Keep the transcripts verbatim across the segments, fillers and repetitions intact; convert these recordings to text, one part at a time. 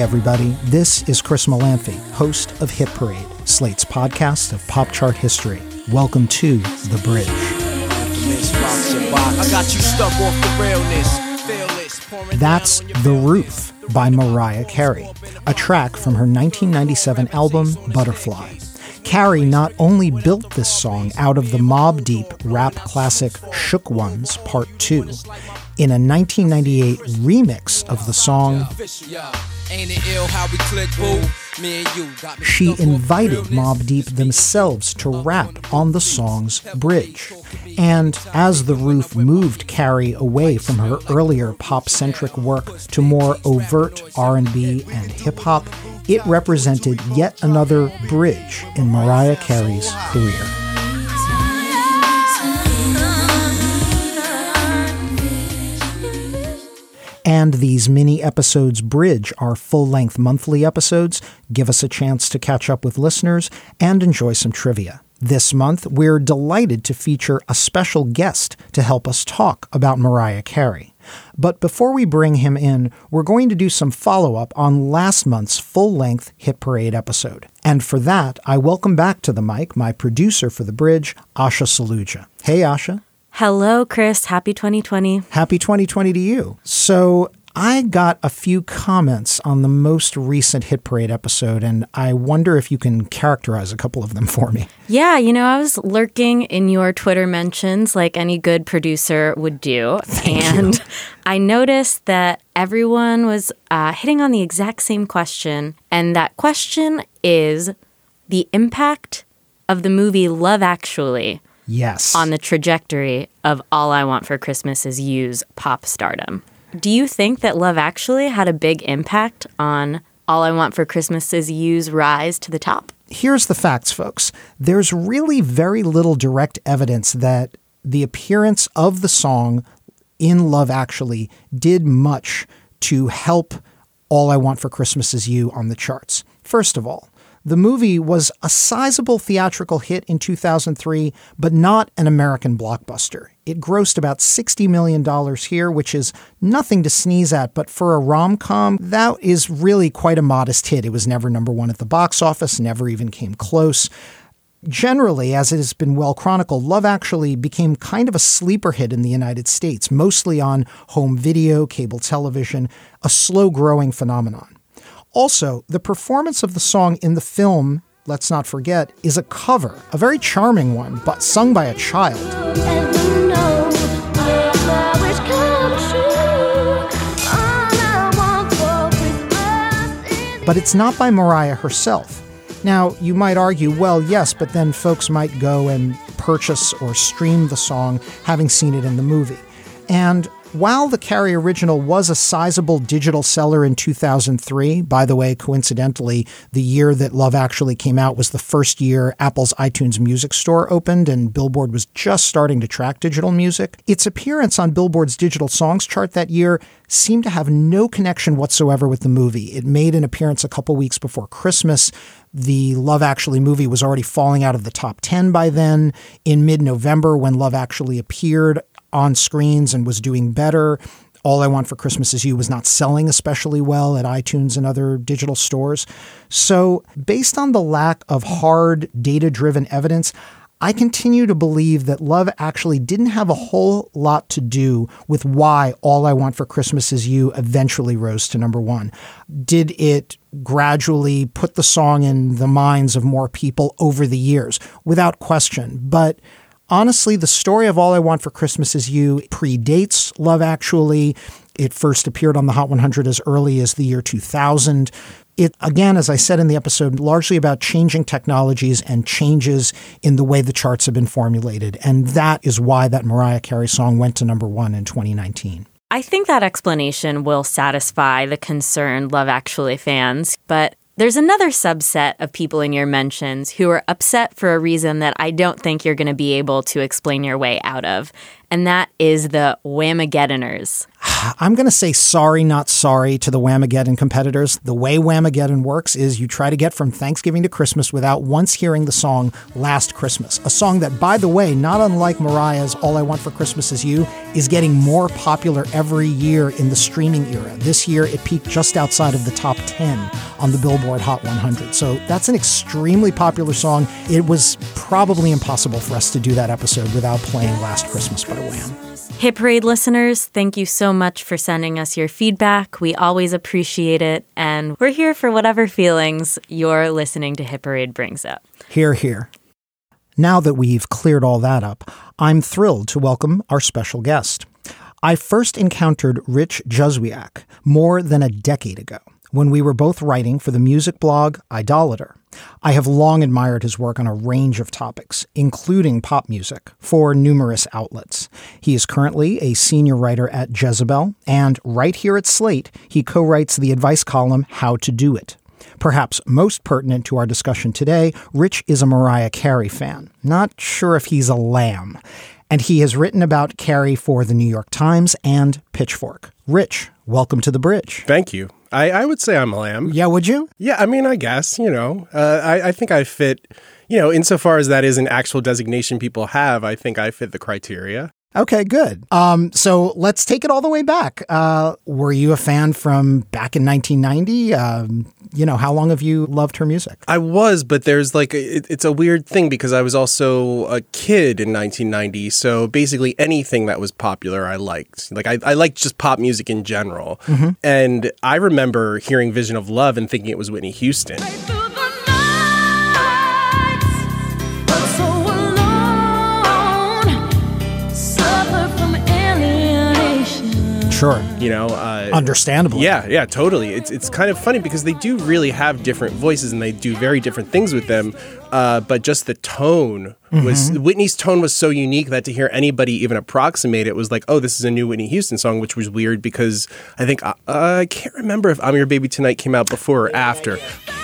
everybody, this is Chris Molanphy, host of Hit Parade, Slate's podcast of pop chart history. Welcome to The Bridge. That's The Roof by Mariah Carey, a track from her nineteen ninety-seven album Butterfly. Carey not only built this song out of the Mobb Deep rap classic Shook Ones Part two, in a nineteen ninety-eight remix of the song, she invited Mobb Deep themselves to rap on the song's bridge. And as The Roof moved Carey away from her earlier pop-centric work to more overt R and B and hip-hop, it represented yet another bridge in Mariah Carey's career. And these mini episodes bridge our full-length monthly episodes, give us a chance to catch up with listeners, and enjoy some trivia. This month, we're delighted to feature a special guest to help us talk about Mariah Carey. But before we bring him in, we're going to do some follow-up on last month's full-length Hit Parade episode. And for that, I welcome back to the mic my producer for The Bridge, Asha Saluja. Hey, Asha. Hello, Chris. Happy twenty twenty. Happy twenty twenty to you. So I got a few comments on the most recent Hit Parade episode, and I wonder if you can characterize a couple of them for me. Yeah, you know, I was lurking in your Twitter mentions like any good producer would do. Thank and you. I noticed that everyone was uh, hitting on the exact same question. And that question is the impact of the movie Love Actually. Yes. On the trajectory of All I Want for Christmas Is You's pop stardom. Do you think that Love Actually had a big impact on All I Want for Christmas Is You's rise to the top? Here's the facts, folks. There's really very little direct evidence that the appearance of the song in Love Actually did much to help All I Want for Christmas Is You on the charts. First of all, the movie was a sizable theatrical hit in two thousand three, but not an American blockbuster. It grossed about sixty million dollars here, which is nothing to sneeze at, but for a rom-com, that is really quite a modest hit. It was never number one at the box office, never even came close. Generally, as it has been well chronicled, Love Actually became kind of a sleeper hit in the United States, mostly on home video, cable television, a slow-growing phenomenon. Also, the performance of the song in the film, let's not forget, is a cover, a very charming one, but sung by a child. But it's not by Mariah herself. Now, you might argue, well, yes, but then folks might go and purchase or stream the song having seen it in the movie. And while the Carey original was a sizable digital seller in two thousand three, by the way, coincidentally, the year that Love Actually came out was the first year Apple's iTunes Music Store opened and Billboard was just starting to track digital music, its appearance on Billboard's digital songs chart that year seemed to have no connection whatsoever with the movie. It made an appearance a couple weeks before Christmas. The Love Actually movie was already falling out of the top ten by then. In mid-November, when Love Actually appeared on screens and was doing better, All I Want for Christmas Is You was not selling especially well at iTunes and other digital stores. So based on the lack of hard data-driven evidence, I continue to believe that Love Actually didn't have a whole lot to do with why All I Want for Christmas Is You eventually rose to number one. Did it gradually put the song in the minds of more people over the years? Without question. But honestly, the story of All I Want for Christmas Is You predates Love Actually. It first appeared on the Hot one hundred as early as the year two thousand. It, again, as I said in the episode, largely about changing technologies and changes in the way the charts have been formulated. And that is why that Mariah Carey song went to number one in twenty nineteen. I think that explanation will satisfy the concerned Love Actually fans, but there's another subset of people in your mentions who are upset for a reason that I don't think you're going to be able to explain your way out of. and that is the Whamageddoners. I'm going to say sorry, not sorry to the Whamageddon competitors. The way Whamageddon works is you try to get from Thanksgiving to Christmas without once hearing the song Last Christmas, a song that, by the way, not unlike Mariah's All I Want for Christmas Is You, is getting more popular every year in the streaming era. This year, it peaked just outside of the top ten on the Billboard Hot one hundred. So that's an extremely popular song. It was probably impossible for us to do that episode without playing Last Christmas by Wham. Hit Parade listeners, thank you so much for sending us your feedback. We always appreciate it, and we're here for whatever feelings your listening to Hit Parade brings up. Hear, hear. Now that we've cleared all that up, I'm thrilled to welcome our special guest. I first encountered Rich Juzwiak more than a decade ago when we were both writing for the music blog Idolator. I have long admired his work on a range of topics, including pop music, for numerous outlets. He is currently a senior writer at Jezebel, and right here at Slate, he co-writes the advice column How to Do It. Perhaps most pertinent to our discussion today, Rich is a Mariah Carey fan. Not sure if he's a lamb. And he has written about Carey for the New York Times and Pitchfork. Rich, welcome to The Bridge. Thank you. I, I would say I'm a lamb. Yeah, would you? Yeah, I mean, I guess, you know, uh, I, I think I fit, you know, insofar as that is an actual designation people have, I think I fit the criteria. Okay, good. Um, so let's take it all the way back. Uh, were you a fan from back in nineteen ninety? Um, you know, how long have you loved her music? I was, but there's like, it, it's a weird thing because I was also a kid in nineteen ninety. So basically anything that was popular, I liked. Like I, I liked just pop music in general. Mm-hmm. And I remember hearing Vision of Love and thinking it was Whitney Houston. Sure. You know, uh, understandably. Yeah, yeah, totally. It's it's kind of funny because they do really have different voices and they do very different things with them. Uh, but just the tone was mm-hmm. Whitney's tone was so unique that to hear anybody even approximate it was like, oh, this is a new Whitney Houston song, which was weird because I think uh, I can't remember if I'm Your Baby Tonight came out before or after.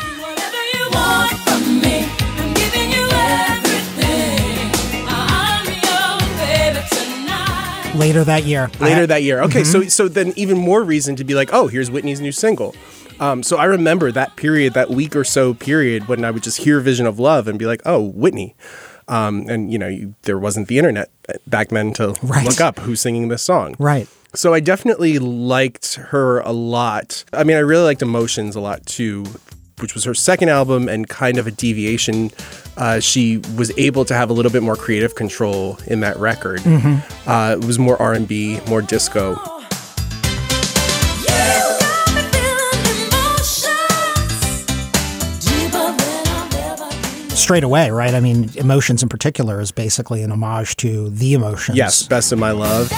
Later that year. Later had, that year. Okay, mm-hmm. so so then even more reason to be like, oh, here's Whitney's new single. Um, so I remember that period, that week or so period when I would just hear Vision of Love and be like, oh, Whitney. Um, and, you know, you, there wasn't the internet back then to right. look up who's singing this song. Right. So I definitely liked her a lot. I mean, I really liked Emotions a lot, too, which was her second album and kind of a deviation. Uh, she was able to have a little bit more creative control in that record. Mm-hmm. Uh, it was more R and B, more disco. Straight away, right? I mean, Emotions in particular is basically an homage to The Emotions. Yes, Best of My Love.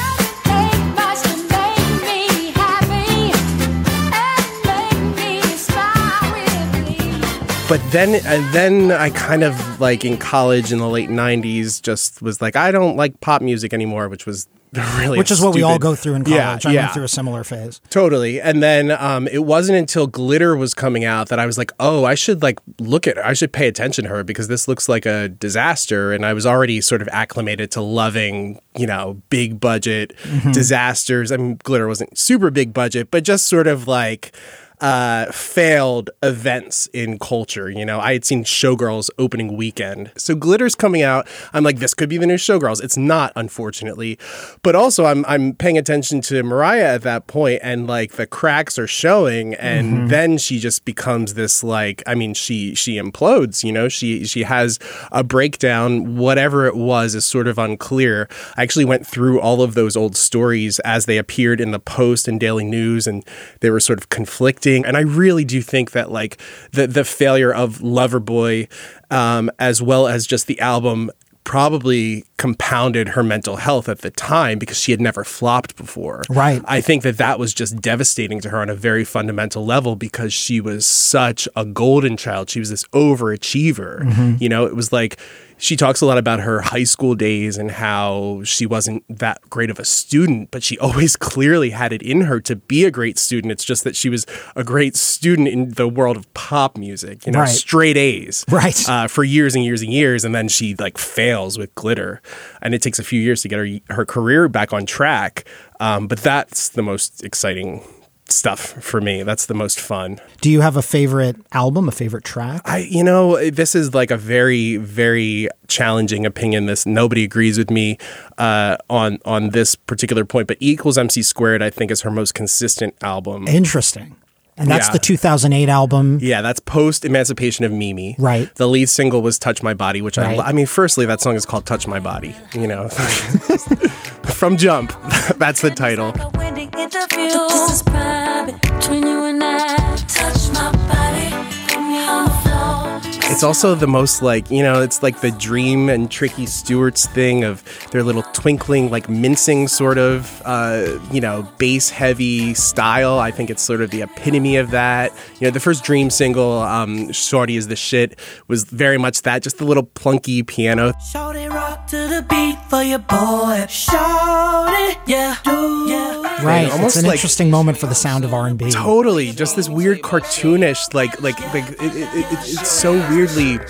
But then, and then I kind of like in college in the late nineties just was like, I don't like pop music anymore, which was really Which is stupid. what we all go through in college. Yeah, I yeah. went through a similar phase. Totally. And then um, it wasn't until Glitter was coming out that I was like, oh, I should like look at her. I should pay attention to her because this looks like a disaster. And I was already sort of acclimated to loving, you know, big budget mm-hmm. disasters. I mean, Glitter wasn't super big budget, but just sort of like uh, failed events in culture. You know, I had seen Showgirls opening weekend. So Glitter's coming out. I'm like, this could be the new Showgirls. It's not, unfortunately. But also I'm I'm paying attention to Mariah at that point and like the cracks are showing. And mm-hmm. then she just becomes this like, I mean, she she implodes, you know, she she has a breakdown. Whatever it was is sort of unclear. I actually went through all of those old stories as they appeared in the Post and Daily News, and they were sort of conflicting. And I really do think that like the the failure of Loverboy, um, as well as just the album, probably compounded her mental health at the time because she had never flopped before. Right. I think that that was just devastating to her on a very fundamental level because she was such a golden child. She was this overachiever. Mm-hmm. You know, it was like she talks a lot about her high school days and how she wasn't that great of a student, but she always clearly had it in her to be a great student. It's just that she was a great student in the world of pop music, you know, Right. straight A's, Right. uh, for years and years and years, and then she like fails with Glitter, and it takes a few years to get her her career back on track. Um, but that's the most exciting stuff for me. That's the most fun. Do you have a favorite album, a favorite track? I, you know, this is like a very, very challenging opinion. This nobody agrees with me uh, on on this particular point. But E equals M C squared, I think, is her most consistent album. Interesting. And that's Yeah. the two thousand eight album. Yeah, that's post Emancipation of Mimi. Right. The lead single was "Touch My Body," which Right. I, lo- I mean, firstly, that song is called "Touch My Body." You know, from Jump, that's the title. This is private between you and I. Touch my body, put me on the floor. It's also the most like, you know, it's like the Dream and Tricky Stewart's thing of their little twinkling, like mincing sort of, uh, you know, bass heavy style. I think it's sort of the epitome of that. You know, the first Dream single, um, Shorty is the Shit, was very much that, just the little plunky piano. Shorty rock to the beat for your boy. Shorty, yeah, do, yeah. Right. Almost it's an like- interesting moment for the sound of R and B. Totally, just this weird cartoonish, like, like, like it, it, it, it's so weirdly,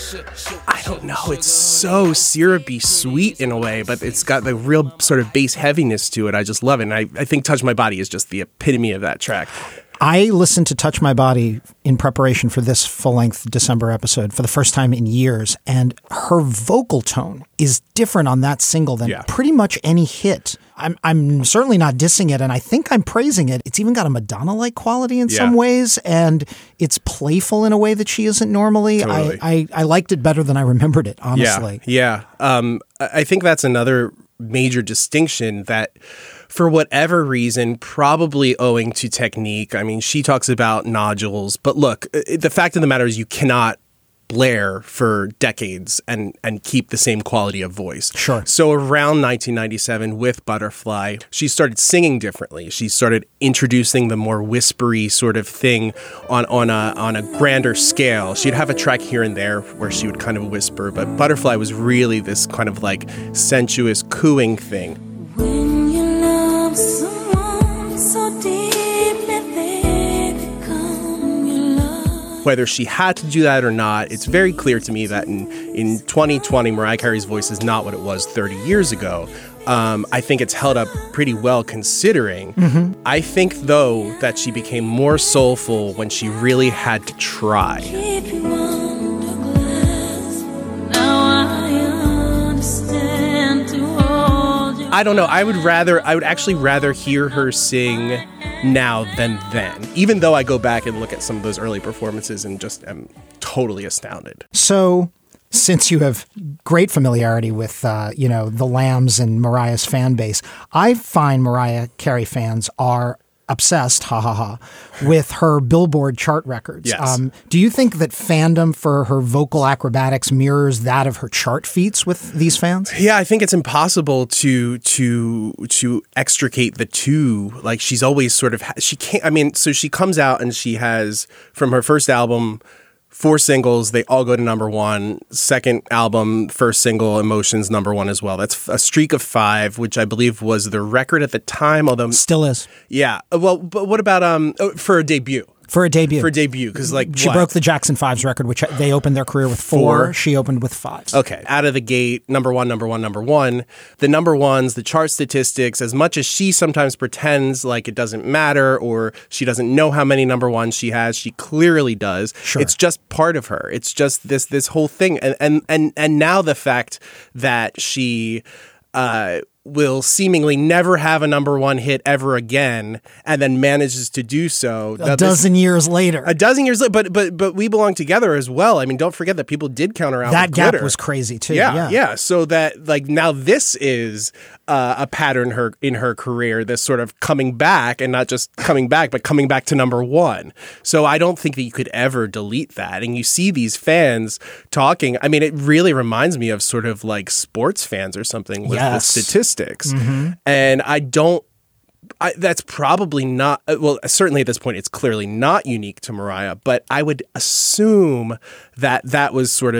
I don't know, it's so syrupy sweet in a way, but it's got the real sort of bass heaviness to it. I just love it, and I, I think "Touch My Body" is just the epitome of that track. I listened to Touch My Body in preparation for this full-length December episode for the first time in years, and her vocal tone is different on that single than Yeah. pretty much any hit. I'm I'm certainly not dissing it, and I think I'm praising it. It's even got a Madonna-like quality in Yeah. some ways, and it's playful in a way that she isn't normally. Totally. I, I, I liked it better than I remembered it, honestly. Yeah, yeah. Um, I I think that's another major distinction that, for whatever reason, probably owing to technique. I mean, she talks about nodules, but look, i- the fact of the matter is you cannot blare for decades and and keep the same quality of voice. Sure. So around nineteen ninety-seven with Butterfly, she started singing differently. She started introducing the more whispery sort of thing on on a on a grander scale. She'd have a track here and there where she would kind of whisper, but Butterfly was really this kind of like sensuous cooing thing. When you love someone so deeply, they become your love. Whether she had to do that or not, it's very clear to me that in, in twenty twenty, Mariah Carey's voice is not what it was thirty years ago. Um, I think it's held up pretty well considering. Mm-hmm. I think, though, that she became more soulful when she really had to try. Keep you under glass. Now I understand to hold you. I don't know. I would rather, I would actually rather hear her sing now than then, even though I go back and look at some of those early performances and just am totally astounded. So, since you have great familiarity with, uh, you know, the Lambs and Mariah's fan base, I find Mariah Carey fans are obsessed, ha ha ha, with her Billboard chart records. Yes. Um, do you think that fandom for her vocal acrobatics mirrors that of her chart feats with these fans? Yeah, I think it's impossible to to to extricate the two. Like she's always sort of she can't. I mean, so she comes out and she has from her first album four singles. They all go to number one. Second album, first single, Emotions, number one as well. That's a streak of five, which I believe was the record at the time. Although, Still is. yeah. Well, but what about um oh, for a debut? For a debut. For a debut, because like she what? broke the Jackson Fives record, which they opened their career with four. Four. She opened with fives. Okay, out of the gate, number one, number one, number one. The number ones, the chart statistics, as much as she sometimes pretends like it doesn't matter or she doesn't know how many number ones she has, she clearly does. Sure. It's just part of her. It's just this this whole thing. And and and, and now the fact that she uh, will seemingly never have a number one hit ever again and then manages to do so. A dozen years later. A dozen years later, but but but We Belong Together as well. I mean, don't forget that people did counter out that with gap Glitter. was crazy too. Yeah, Yeah. yeah, So that like now this is uh, a pattern her in her career, this sort of coming back and not just coming back, but coming back to number one. So I don't think that you could ever delete that. And you see these fans talking. I mean, it really reminds me of sort of like sports fans or something with, Yes. with statistics. Mm-hmm. And I don't. I, that's probably not, well, certainly at this point, it's clearly not unique to Mariah, but I would assume that that was sort of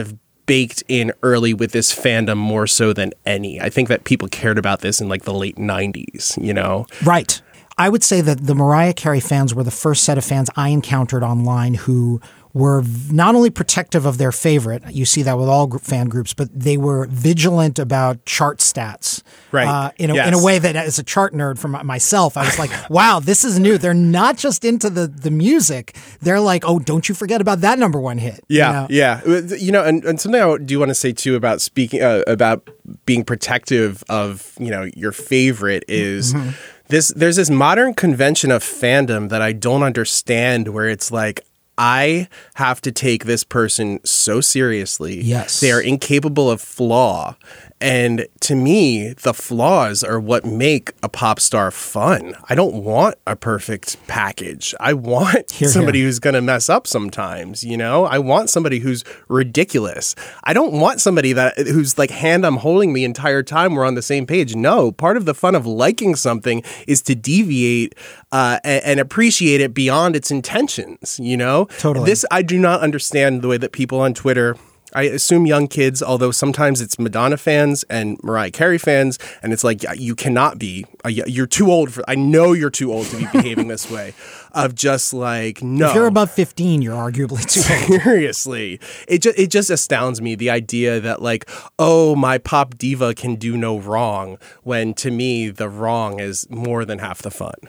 baked in early with this fandom more so than any. I think that people cared about this in like the late nineties, you know? Right. I would say that the Mariah Carey fans were the first set of fans I encountered online who were not only protective of their favorite, you see that with all group fan groups, but they were vigilant about chart stats. Right. Uh, in, a, yes. in a way that as a chart nerd for myself, I was like, wow, this is new. They're not just into the, the music. They're like, oh, don't you forget about that number one hit. Yeah. You know? Yeah. You know, and, and something I do want to say too about speaking, uh, about being protective of, you know, your favorite is mm-hmm. this, there's this modern convention of fandom that I don't understand where it's like, I have to take this person so seriously. Yes. They are incapable of flaw. And to me, the flaws are what make a pop star fun. I don't want a perfect package. I want Hear, somebody hear. who's going to mess up sometimes, you know? I want somebody who's ridiculous. I don't want somebody that who's like hand I'm holding the entire time we're on the same page. No, part of the fun of liking something is to deviate uh, and, and appreciate it beyond its intentions, you know? Totally. This, I do not understand the way that people on Twitter, I assume young kids, although sometimes it's Madonna fans and Mariah Carey fans, and it's like, you cannot be, you're too old for, I know you're too old to be behaving this way, of just like, no. If you're above fifteen, you're arguably too old. Seriously. It just, it just astounds me, the idea that like, oh, my pop diva can do no wrong, when to me, the wrong is more than half the fun.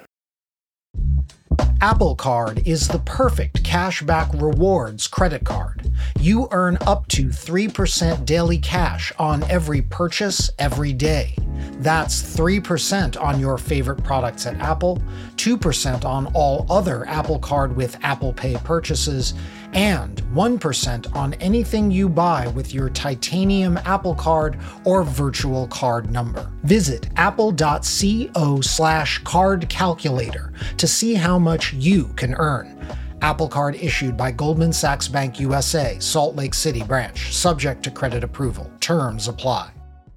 Apple Card is the perfect cashback rewards credit card. You earn up to three percent daily cash on every purchase every day. That's three percent on your favorite products at Apple, two percent on all other Apple Card with Apple Pay purchases, and one percent on anything you buy with your titanium Apple Card or virtual card number. Visit apple.co slash card calculator to see how much you can earn. Apple Card issued by Goldman Sachs Bank U S A, Salt Lake City branch, subject to credit approval. Terms apply.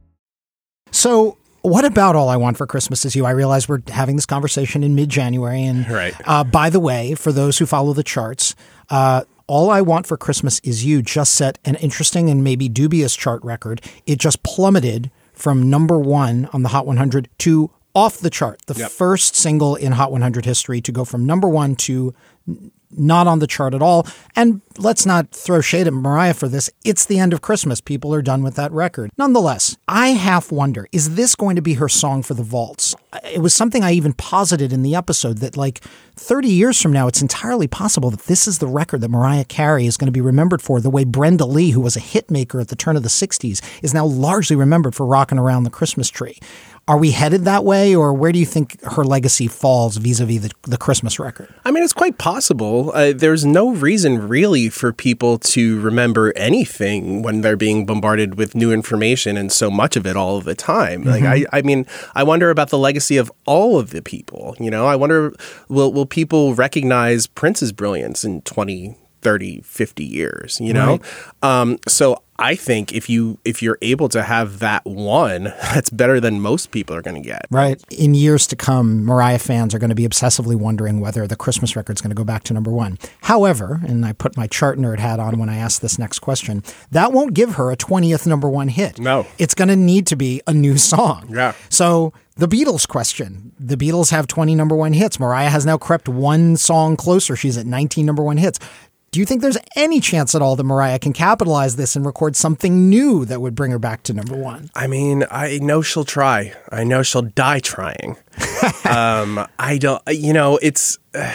So, what about All I Want for Christmas Is You? I realize we're having this conversation in mid-January. And right. uh, by the way, for those who follow the charts, uh, All I Want for Christmas Is You just set an interesting and maybe dubious chart record. It just plummeted from number one on the Hot one hundred to off the chart. The yep. first single in Hot one hundred history to go from number one to not on the chart at all. And let's not throw shade at Mariah for this. It's the end of Christmas. People are done with that record. Nonetheless, I half wonder, is this going to be her song for the vaults? It was something I even posited in the episode that like thirty years from now, it's entirely possible that this is the record that Mariah Carey is going to be remembered for, the way Brenda Lee, who was a hit maker at the turn of the sixties, is now largely remembered for rocking around the Christmas tree. Are we headed that way, or where do you think her legacy falls vis-a-vis the, the Christmas record? I mean, it's quite possible. Uh, there's no reason really for people to remember anything when they're being bombarded with new information and so much of it all of the time. Mm-hmm. Like, I, I mean, I wonder about the legacy of all of the people. You know, I wonder, will will people recognize Prince's brilliance in twenty, thirty, fifty years, you know? Right. Um, so I think if you if you're able to have that one, that's better than most people are going to get. Right. In years to come, Mariah fans are going to be obsessively wondering whether the Christmas record's going to go back to number one. However, and I put my chart nerd hat on when I asked this next question, that won't give her a twentieth number one hit. No. It's going to need to be a new song. Yeah. So the Beatles question. The Beatles have twenty number one hits. Mariah has now crept one song closer. She's at nineteen number one hits. Do you think there's any chance at all that Mariah can capitalize this and record something new that would bring her back to number one? I mean, I know she'll try. I know she'll die trying. um, I don't, you know, it's, uh,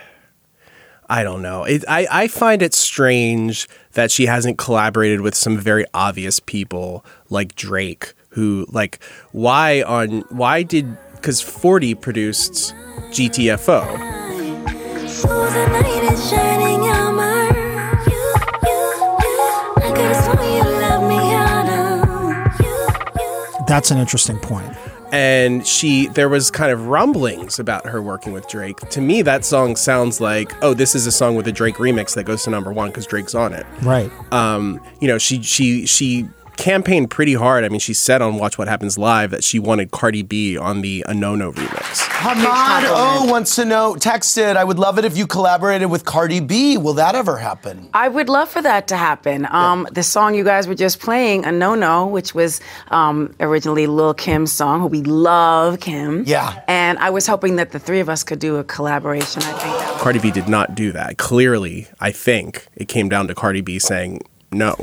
I don't know. It, I, I find it strange that she hasn't collaborated with some very obvious people like Drake, who, like, why on, why did, because forty produced G T F O. So the night is shining armor. You, you, you. I could have sworn you loved me harder. You, you. That's an interesting point. And she, there was kind of rumblings about her working with Drake. To me, that song sounds like, oh, this is a song with a Drake remix that goes to number one because Drake's on it. Right. Um, you know, she, she, she campaigned pretty hard. I mean, she said on Watch What Happens Live that she wanted Cardi B on the A No No remix. Hamad O wants to know, texted, I would love it if you collaborated with Cardi B. Will that ever happen? I would love for that to happen. Um, the song you guys were just playing, A No No, which was um, originally Lil Kim's song, who we love Kim. Yeah. And I was hoping that the three of us could do a collaboration. I think that would Cardi B did not do that. Clearly, I think it came down to Cardi B saying no.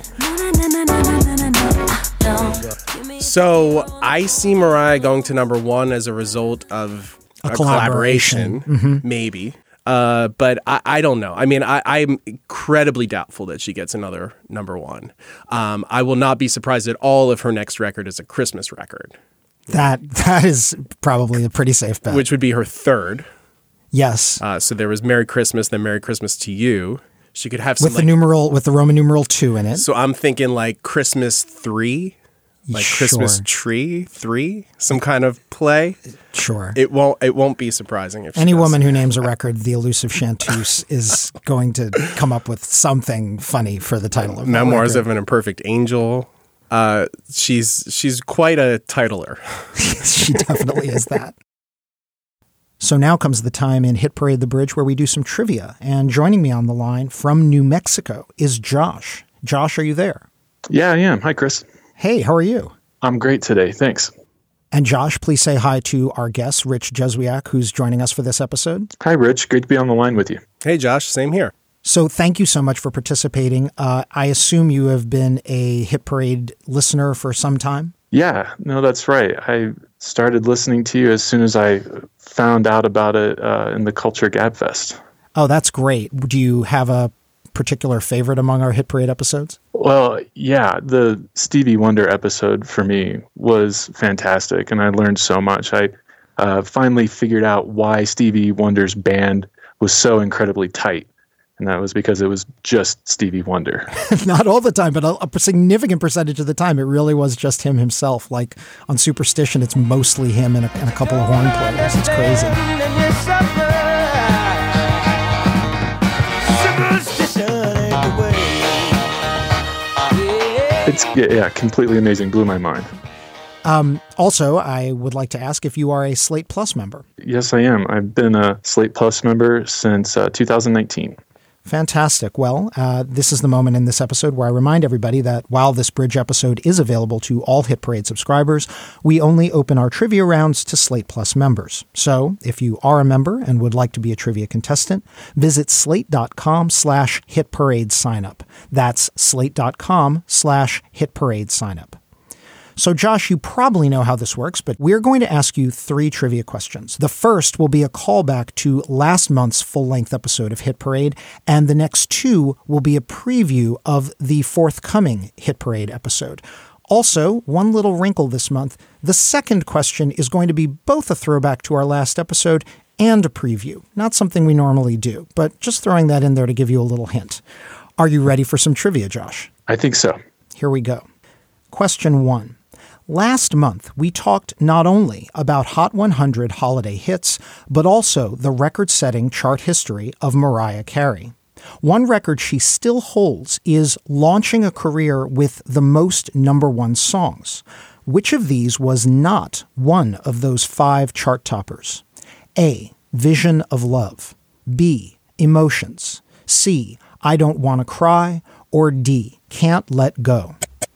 So I see Mariah going to number one as a result of A a, collaboration. collaboration, maybe. Uh, but I, I don't know. I mean, I, I'm incredibly doubtful that she gets another number one. Um, I will not be surprised at all if her next record is a Christmas record, That that is probably a pretty safe bet. which would be her third. Yes. Uh, so there was Merry Christmas, then Merry Christmas to You. She could have some with the like, numeral with the Roman numeral two in it. So I'm thinking like Christmas three, like Sure. Christmas tree three, some kind of play. Sure. It won't. It won't be surprising if she Any does. woman who names a record The Elusive Chanteuse is going to come up with something funny for the title of that Memoirs record. of an Imperfect Angel. Uh, she's she's quite a titler. She definitely is that. So now comes the time in Hit Parade the Bridge where we do some trivia. And joining me on the line from New Mexico is Josh. Josh, are you there? Yeah, I am. Hi, Chris. Hey, how are you? I'm great today. Thanks. And Josh, please say hi to our guest, Rich Jesuiak, who's joining us for this episode. Hi, Rich. Great to be on the line with you. Hey, Josh. Same here. So thank you so much for participating. Uh, I assume you have been a Hit Parade listener for some time? Yeah, no, that's right. I started listening to you as soon as I found out about it uh, in the Culture Gabfest. Oh, that's great. Do you have a particular favorite among our Hit Parade episodes? Well, yeah, the Stevie Wonder episode for me was fantastic, and I learned so much. I uh, finally figured out why Stevie Wonder's band was so incredibly tight. And that was because it was just Stevie Wonder. Not all the time, but a, a significant percentage of the time, it really was just him himself. Like on Superstition, it's mostly him and a, and a couple of horn players. It's crazy. It's, yeah, yeah, completely amazing. Blew my mind. Um, also, I would like to ask if you are a Slate Plus member. Yes, I am. I've been a Slate Plus member since uh, two thousand nineteen. Fantastic. Well, uh, this is the moment in this episode where I remind everybody that while this Bridge episode is available to all Hit Parade subscribers, we only open our trivia rounds to Slate Plus members. So if you are a member and would like to be a trivia contestant, visit slate.com slash hit parade sign up. That's slate.com slash hit parade sign up. So, Josh, you probably know how this works, but we're going to ask you three trivia questions. The first will be a callback to last month's full-length episode of Hit Parade, and the next two will be a preview of the forthcoming Hit Parade episode. Also, one little wrinkle this month, the second question is going to be both a throwback to our last episode and a preview. Not something we normally do, but just throwing that in there to give you a little hint. Are you ready for some trivia, Josh? I think so. Here we go. Question one. Last month, we talked not only about Hot one hundred holiday hits, but also the record-setting chart history of Mariah Carey. One record she still holds is launching a career with the most number one songs. Which of these was not one of those five chart toppers? A. Vision of Love. B. Emotions. C. I Don't Want to Cry. Or D. Can't Let Go.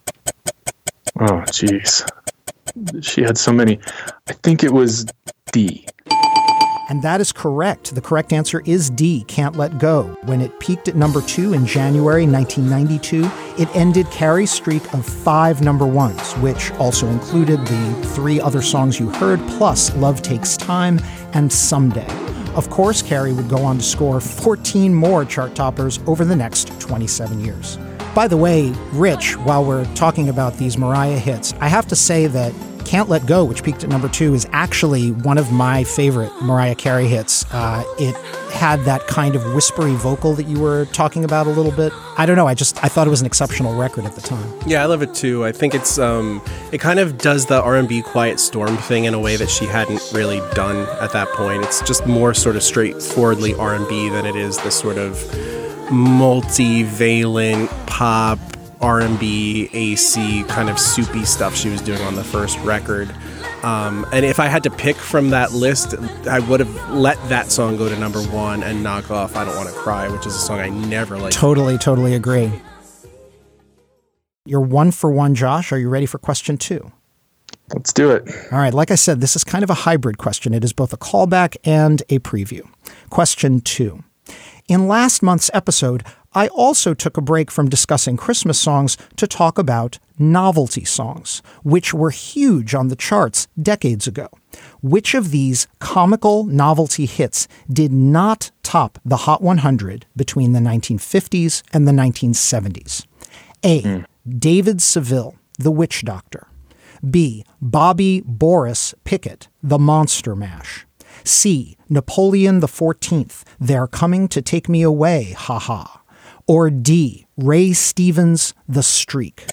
Oh, jeez. She had so many. I think it was D. And that is correct. The correct answer is D, Can't Let Go. When it peaked at number two in January nineteen ninety-two, it ended Carey's streak of five number ones, which also included the three other songs you heard, plus Love Takes Time and Someday. Of course, Carey would go on to score fourteen more chart toppers over the next twenty-seven years. By the way, Rich, while we're talking about these Mariah hits, I have to say that Can't Let Go, which peaked at number two, is actually one of my favorite Mariah Carey hits. Uh, it had that kind of whispery vocal that you were talking about a little bit. I don't know. I just I thought it was an exceptional record at the time. Yeah, I love it too. I think it's um, it kind of does the R and B Quiet Storm thing in a way that she hadn't really done at that point. It's just more sort of straightforwardly R and B than it is the sort of multivalent pop R and B, A C, kind of soupy stuff she was doing on the first record. Um, and if I had to pick from that list, I would have let that song go to number one and knock off I Don't Want to Cry, which is a song I never liked. Totally, totally agree. You're one for one, Josh. Are you ready for question two? Let's do it. All right. Like I said, this is kind of a hybrid question. It is both a callback and a preview. Question two. In last month's episode, I also took a break from discussing Christmas songs to talk about novelty songs, which were huge on the charts decades ago. Which of these comical novelty hits did not top the Hot one hundred between the nineteen fifties and the nineteen seventies? A. Mm. David Seville, The Witch Doctor. B. Bobby Boris Pickett, The Monster Mash. C. Napoleon the fourteenth, They're Coming to Take Me Away, Ha Ha. Or D. Ray Stevens, The Streak.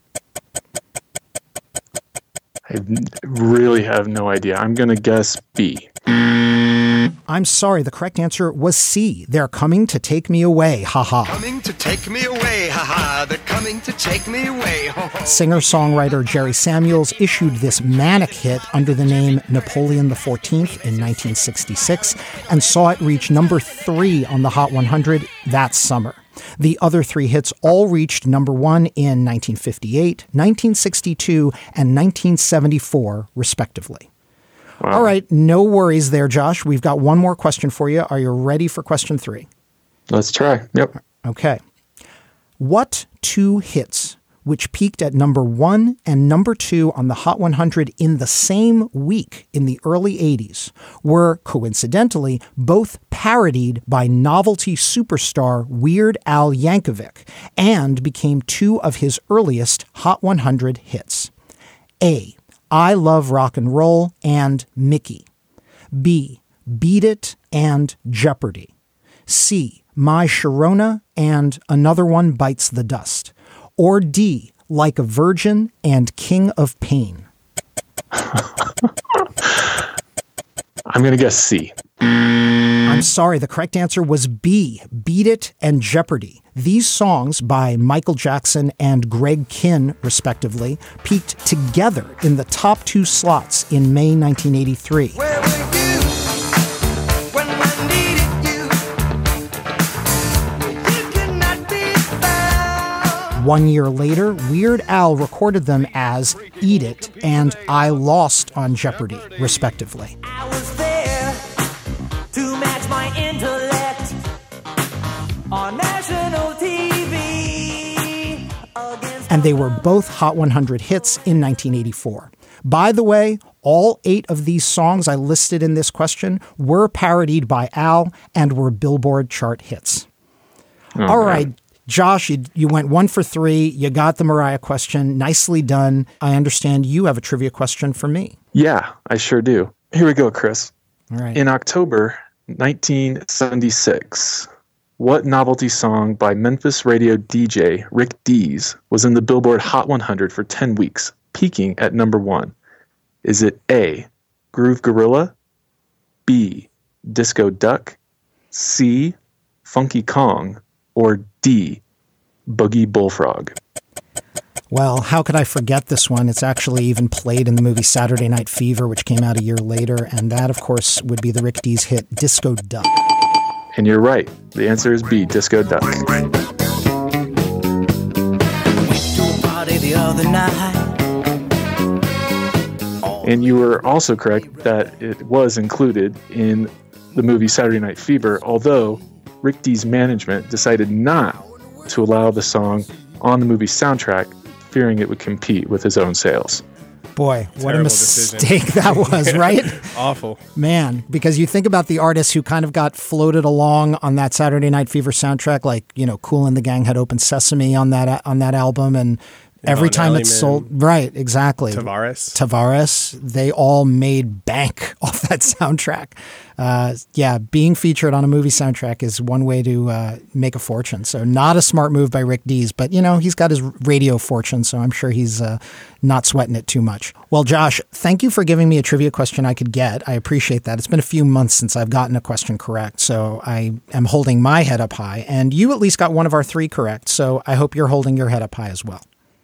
I really have no idea. I'm going to guess B. I'm sorry, the correct answer was C. They're Coming to Take Me Away, Ha Ha. Coming to take me away, ha ha. They're coming to take me away. Singer-songwriter Jerry Samuels issued this manic hit under the name Napoleon the fourteenth in nineteen sixty-six and saw it reach number three on the Hot one hundred that summer. The other three hits all reached number one in nineteen fifty-eight, nineteen sixty-two, and nineteen seventy-four, respectively. Wow. All right, no worries there, Josh. We've got one more question for you. Are you ready for question three? Let's try. Yep. Okay. What two hits, which peaked at number one and number two on the Hot one hundred in the same week in the early eighties, were coincidentally both parodied by novelty superstar Weird Al Yankovic and became two of his earliest Hot one hundred hits? A. I Love Rock and Roll and Mickey. B. Beat It and Jeopardy. C. My Sharona and Another One Bites the Dust. Or D. Like a Virgin and King of Pain. I'm going to guess C. I'm sorry, the correct answer was B. Beat It and Jeopardy. These songs by Michael Jackson and Greg Kihn, respectively, peaked together in the top two slots in May nineteen eighty-three. Where were you when I needed you? You could not be found. One year later, Weird Al recorded them as Eat It and I Lost on Jeopardy, respectively. I was there to match my intellect on national T V. And they were both Hot one hundred hits in nineteen eighty-four. By the way, all eight of these songs I listed in this question were parodied by Al and were Billboard chart hits. Oh, all man. right, Josh, you, you went one for three. You got the Mariah question. Nicely done. I understand you have a trivia question for me. Yeah, I sure do. Here we go, Chris. All right. In October nineteen seventy-six, what novelty song by Memphis radio D J Rick Dees was in the Billboard Hot one hundred for ten weeks, peaking at number one? Is it A, Groove Gorilla, B, Disco Duck, C, Funky Kong, or D, Boogie Bullfrog? Well, how could I forget this one? It's actually even played in the movie Saturday Night Fever, which came out a year later. And that, of course, would be the Rick Dees hit Disco Duck. And you're right. The answer is B, Disco Duck. Went to a party the other night. And you were also correct that it was included in the movie Saturday Night Fever, although Rick Dees' management decided not to allow the song on the movie's soundtrack, fearing it would compete with his own sales. Boy, what a Terrible mistake decision. that was, right? Awful. Man, because you think about the artists who kind of got floated along on that Saturday Night Fever soundtrack, like, you know, Kool and the Gang had Open Sesame on that on that album, and every Von time it's Elliman. sold, right, exactly. Tavares. Tavares, they all made bank off that soundtrack. Uh, yeah, being featured on a movie soundtrack is one way to uh, make a fortune. So not a smart move by Rick Dees, but, you know, he's got his radio fortune, so I'm sure he's uh, not sweating it too much. Well, Josh, thank you for giving me a trivia question I could get. I appreciate that. It's been a few months since I've gotten a question correct, so I am holding my head up high. And you at least got one of our three correct, so I hope you're holding your head up high as well.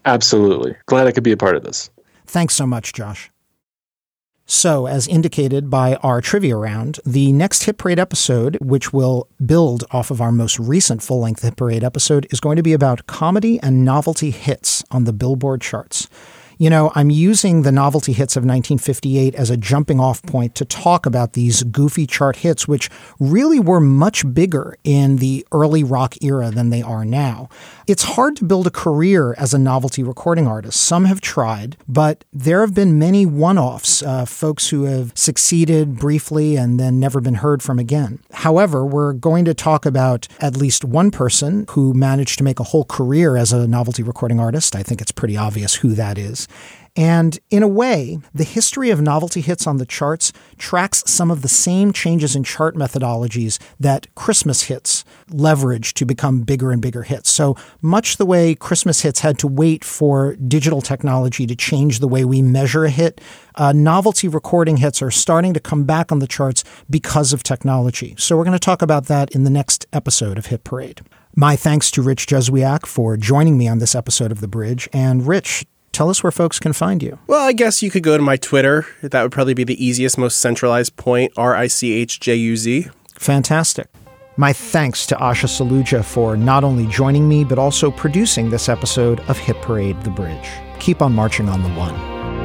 Absolutely. Glad I could be a part of this. Thanks so much, Josh. So, as indicated by our trivia round, the next Hit Parade episode, which will build off of our most recent full-length Hit Parade episode, is going to be about comedy and novelty hits on the Billboard charts. You know, I'm using the novelty hits of nineteen fifty-eight as a jumping off point to talk about these goofy chart hits, which really were much bigger in the early rock era than they are now. It's hard to build a career as a novelty recording artist. Some have tried, but there have been many one-offs, uh, folks who have succeeded briefly and then never been heard from again. However, we're going to talk about at least one person who managed to make a whole career as a novelty recording artist. I think it's pretty obvious who that is. And in a way, the history of novelty hits on the charts tracks some of the same changes in chart methodologies that Christmas hits leverage to become bigger and bigger hits. So much the way Christmas hits had to wait for digital technology to change the way we measure a hit, uh, novelty recording hits are starting to come back on the charts because of technology. So we're going to talk about that in the next episode of Hit Parade. My thanks to Rich Juzwiak for joining me on this episode of The Bridge. And Rich, tell us where folks can find you. Well, I guess you could go to my Twitter. That would probably be the easiest, most centralized point, R I C H J U Z. Fantastic. My thanks to Asha Saluja for not only joining me, but also producing this episode of Hit Parade The Bridge. Keep on marching on the one.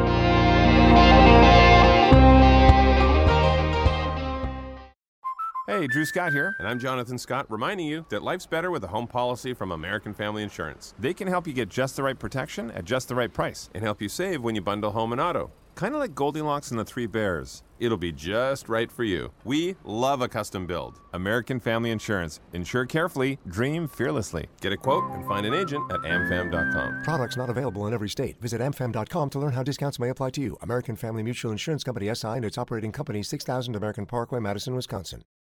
Hey, Drew Scott here, and I'm Jonathan Scott, reminding you that life's better with a home policy from American Family Insurance. They can help you get just the right protection at just the right price and help you save when you bundle home and auto. Kind of like Goldilocks and the Three Bears. It'll be just right for you. We love a custom build. American Family Insurance. Insure carefully, dream fearlessly. Get a quote and find an agent at am fam dot com. Products not available in every state. Visit am fam dot com to learn how discounts may apply to you. American Family Mutual Insurance Company S I and its operating company, six thousand American Parkway, Madison, Wisconsin.